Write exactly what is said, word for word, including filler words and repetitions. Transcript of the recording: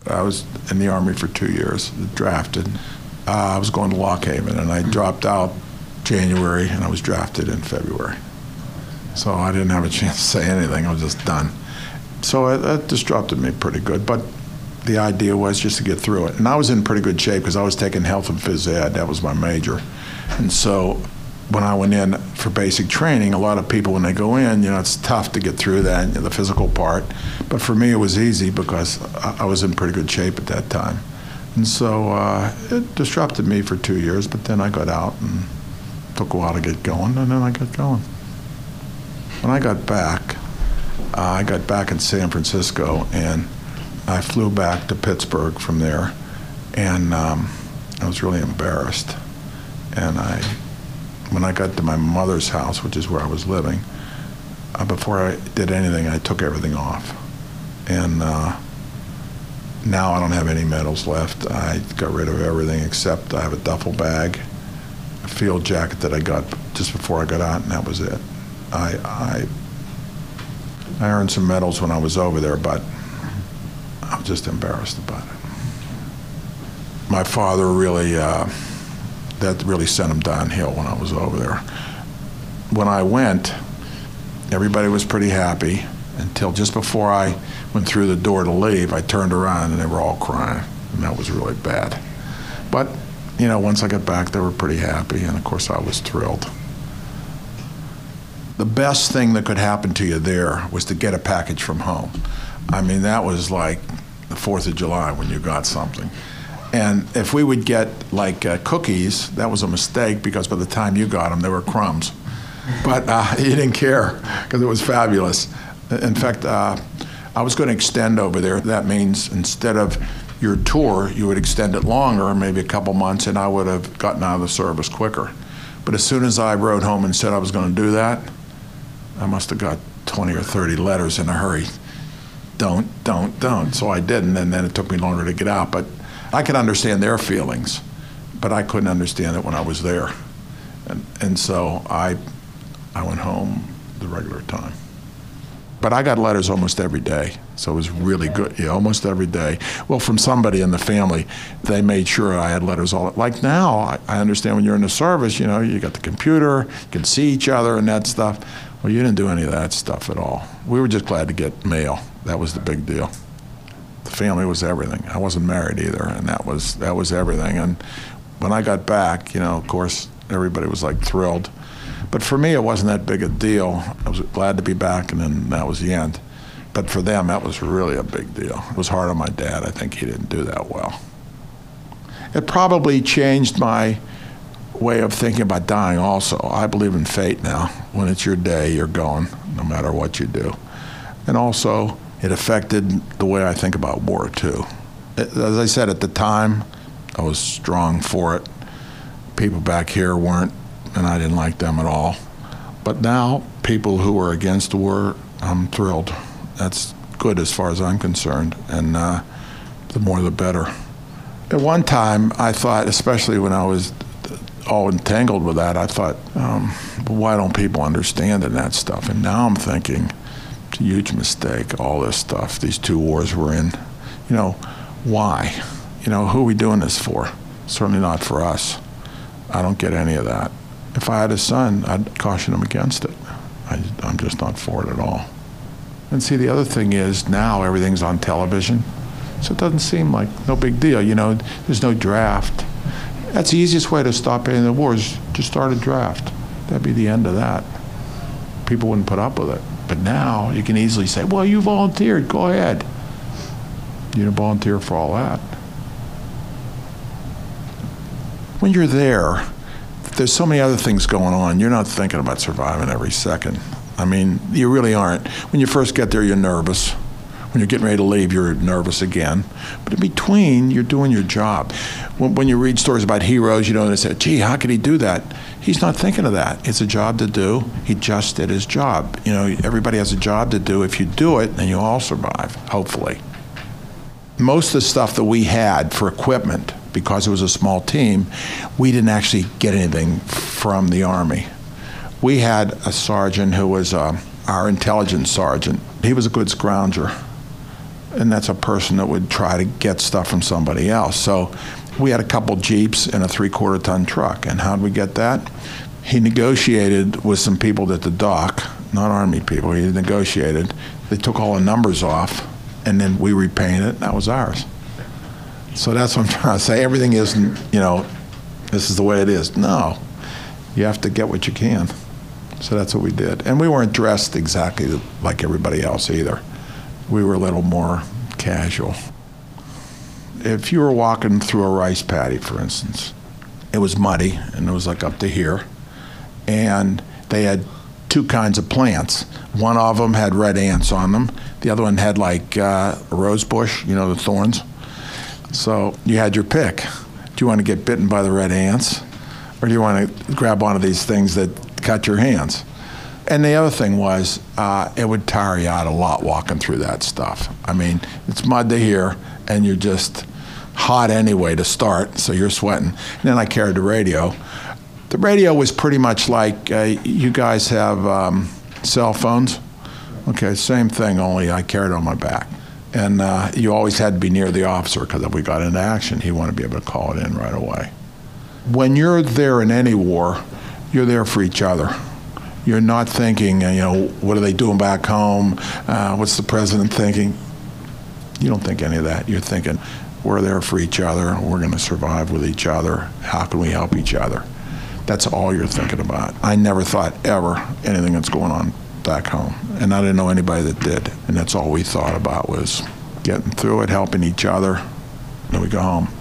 I was in the Army for two years, drafted. Uh, I was going to Lock Haven, and I dropped out January, and I was drafted in February. So I didn't have a chance to say anything. I was just done. So it, it disrupted me pretty good, but the idea was just to get through it. And I was in pretty good shape because I was taking health and phys ed. That was my major. And so when I went in for basic training, a lot of people, when they go in, you know, it's tough to get through that, the physical part. But for me, it was easy because I, I was in pretty good shape at that time. And so uh, it disrupted me for two years, but then I got out and took a while to get going, and then I got going. When I got back, uh, I got back in San Francisco, and I flew back to Pittsburgh from there, and um, I was really embarrassed. And I, when I got to my mother's house, which is where I was living, uh, before I did anything, I took everything off. And uh, now I don't have any medals left. I got rid of everything except I have a duffel bag, a field jacket that I got just before I got out, and that was it. I, I, I earned some medals when I was over there, but I'm just embarrassed about it. My father really, uh, that really sent him downhill when I was over there. When I went, everybody was pretty happy until just before I went through the door to leave, I turned around and they were all crying, and that was really bad. But, you know, once I got back, they were pretty happy, and of course I was thrilled. The best thing that could happen to you there was to get a package from home. I mean, that was like the fourth of July when you got something. And if we would get like uh, cookies, that was a mistake because by the time you got them, they were crumbs. But uh, you didn't care because it was fabulous. In fact, uh, I was going to extend over there. That means instead of your tour, you would extend it longer, maybe a couple months, and I would have gotten out of the service quicker. But as soon as I wrote home and said I was going to do that, I must have got twenty or thirty letters in a hurry. Don't, don't, don't. So I didn't, and then it took me longer to get out. But I could understand their feelings, but I couldn't understand it when I was there. And, and so I, I went home the regular time. But I got letters almost every day, so it was really good. Yeah, almost every day. Well, from somebody in the family, they made sure I had letters all. Like now, I, I understand when you're in the service, you know, you got the computer, you can see each other and that stuff. Well, you didn't do any of that stuff at all. We were just glad to get mail. That was the big deal. The family was everything. I wasn't married either, and that was that was everything. And when I got back, you know, of course, everybody was like thrilled. But for me, it wasn't that big a deal. I was glad to be back, and then that was the end. But for them, that was really a big deal. It was hard on my dad. I think he didn't do that well. It probably changed my way of thinking about dying also. I believe in fate now. When it's your day, you're going, no matter what you do. And also, it affected the way I think about war, too. It, as I said, at the time, I was strong for it. People back here weren't, and I didn't like them at all. But now, people who are against the war, I'm thrilled. That's good as far as I'm concerned, and uh, the more the better. At one time, I thought, especially when I was all entangled with that, I thought, um, why don't people understand in that stuff? And now I'm thinking, it's a huge mistake, all this stuff, these two wars we're in. You know, why? You know, who are we doing this for? Certainly not for us. I don't get any of that. If I had a son, I'd caution him against it. I, I'm just not for it at all. And see, the other thing is now everything's on television, so it doesn't seem like no big deal. You know, there's no draft. That's the easiest way to stop any of the wars, just start a draft. That'd be the end of that. People wouldn't put up with it. But now you can easily say, well, you volunteered, go ahead. You didn't volunteer for all that. When you're there, there's so many other things going on. You're not thinking about surviving every second. I mean, you really aren't. When you first get there, you're nervous. When you're getting ready to leave, you're nervous again. But in between, you're doing your job. When, when you read stories about heroes, you know, they say, gee, how could he do that? He's not thinking of that. It's a job to do. He just did his job. You know, everybody has a job to do. If you do it, then you all survive, hopefully. Most of the stuff that we had for equipment, because it was a small team, we didn't actually get anything from the Army. We had a sergeant who was uh, our intelligence sergeant. He was a good scrounger. and that's a person that would try to get stuff from somebody else. So we had a couple Jeeps and a three-quarter ton truck, and how'd we get that? He negotiated with some people at the dock, not Army people. He negotiated. They took all the numbers off, and then we repainted it, and that was ours. So that's what I'm trying to say. Everything isn't, you know, this is the way it is. No, you have to get what you can. So that's what we did. And we weren't dressed exactly like everybody else either. We were a little more casual. If you were walking through a rice paddy, for instance, it was muddy, and it was like up to here, and they had two kinds of plants. One of them had red ants on them. The other one had like uh, a rose bush, you know, the thorns. So you had your pick. Do you want to get bitten by the red ants, or do you want to grab one of these things that cut your hands? And the other thing was, uh, it would tire you out a lot walking through that stuff. I mean, it's mud to here, and you're just hot anyway to start, so you're sweating. And then I carried the radio. The radio was pretty much like, uh, you guys have um, cell phones? Okay, same thing, only I carried it on my back. And uh, you always had to be near the officer, because if we got into action, he wanted to be able to call it in right away. When you're there in any war, you're there for each other. You're not thinking, you know, what are they doing back home? Uh, what's the president thinking? You don't think any of that. You're thinking, we're there for each other. We're going to survive with each other. How can we help each other? That's all you're thinking about. I never thought ever anything that's going on back home. And I didn't know anybody that did. And that's all we thought about was getting through it, helping each other, and then we go home.